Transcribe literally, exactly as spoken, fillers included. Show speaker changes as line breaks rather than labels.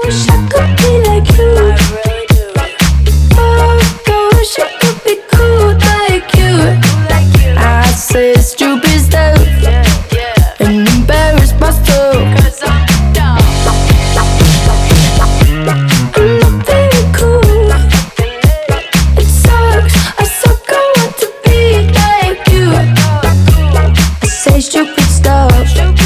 wish I could be like you. Oh, I wish I could be cool like you. I say stupid stuff and embarrass myself. I'm not very cool. It sucks. I suck. I want to be like you. I say stupid stuff.